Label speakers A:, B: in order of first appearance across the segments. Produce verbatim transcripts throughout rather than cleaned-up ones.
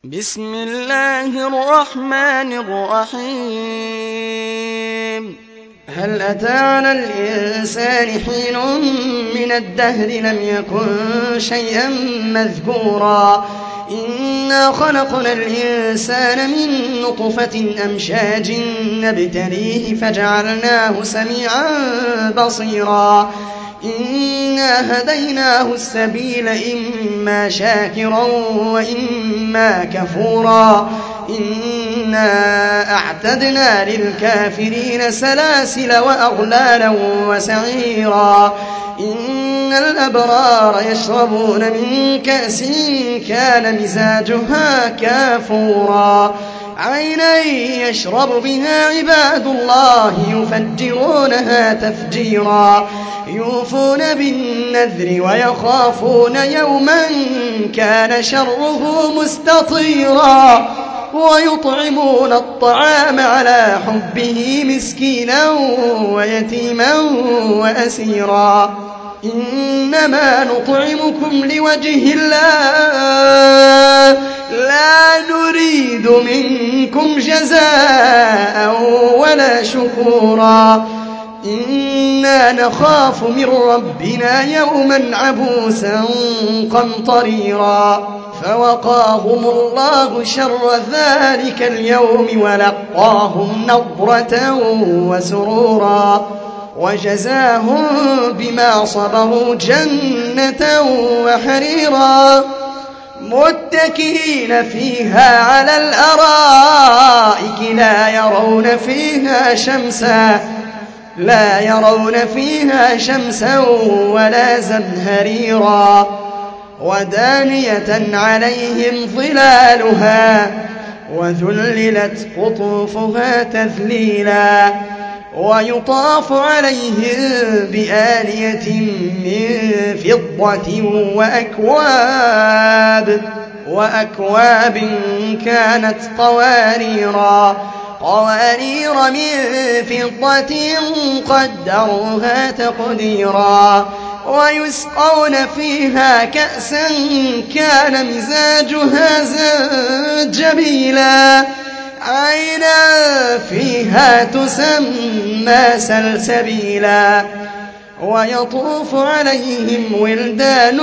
A: بسم الله الرحمن الرحيم هل أتى على الإنسان حين من الدهر لم يكن شيئا مذكورا إنا خلقنا الإنسان من نطفة أمشاج نبتليه فجعلناه سميعا بصيرا إنا هديناه السبيل إما شاكرا وإما كفورا إنا أعتدنا للكافرين سلاسل وأغلالا وسعيرا إن الأبرار يشربون من كأس كان مزاجها كافورا عينا يشرب بها عباد الله يفجرونها تفجيرا يوفون بالنذر ويخافون يوما كان شره مستطيرا ويطعمون الطعام على حبه مسكينا ويتيما وأسيرا إنما نطعمكم لوجه الله لا نريد منكم جزاء ولا شكورا إنا نخاف من ربنا يوما عبوسا قمطريرا فوقاهم الله شر ذلك اليوم ولقاهم نضرة وسرورا وجزاهم بما صبروا جنة وحريرا متكئين فيها على الأرائك لا يرون فيها شمسا لا يرون فيها شمسا ولا زمهريرا ودانية عليهم ظلالها وذللت قطوفها تذليلا ويطاف عليهم بآنية من فضة وأكواب وأكواب كانت قواريرا قوارير من فضة قدروها تقديرا ويسقون فيها كأسا كان مزاجها زنجبيلا عينا فيها تسمى سلسبيلا ويطوف عليهم ولدان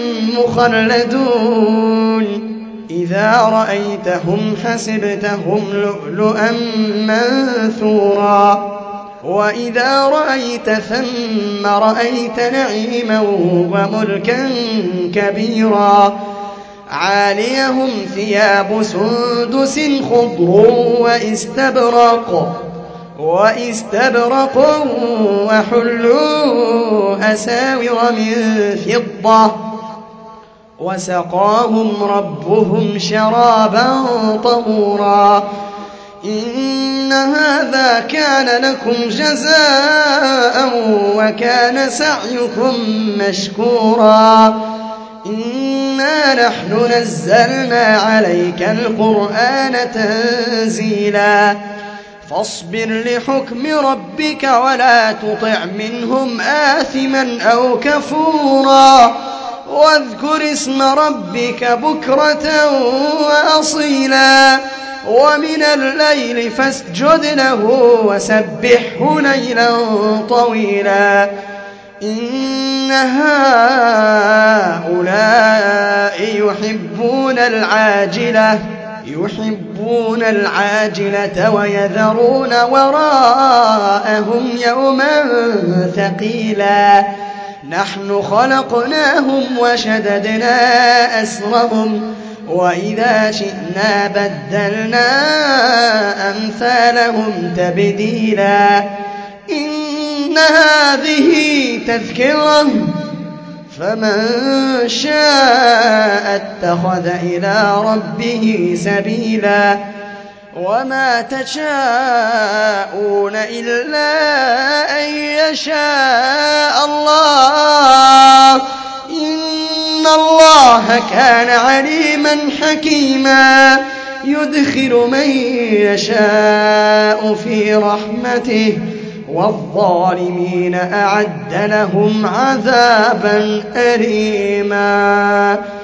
A: مخلدون إذا رأيتهم حسبتهم لؤلؤا منثورا وإذا رأيت ثم رأيت نعيما وملكا كبيرا عاليهم ثياب سندس خضر واستبرق واستبرق وحلوا أساور من فضة وسقاهم ربهم شرابا طهورا إن هذا كان لكم جزاء وكان سعيكم مشكورا إنا نحن نزلنا عليك القرآن تنزيلا فاصبر لحكم ربك ولا تطع منهم آثما أو كفورا واذكر اسم ربك بكرة وأصيلا ومن الليل فاسجد له وسبحه ليلا طويلا إن هؤلاء يحبون العاجلة يحبون العاجلة ويذرون وراءهم يوما ثقيلا نحن خلقناهم وشددنا أسرهم وإذا شئنا بدلنا أمثالهم تبديلا إن هذه تذكرة فمن شاء اتخذ إلى ربه سبيلا وما تشاءون إلا أن يشاء الله إن الله كان عليما حكيما يدخل من يشاء في رحمته والظالمين أعد لهم عذابا أليما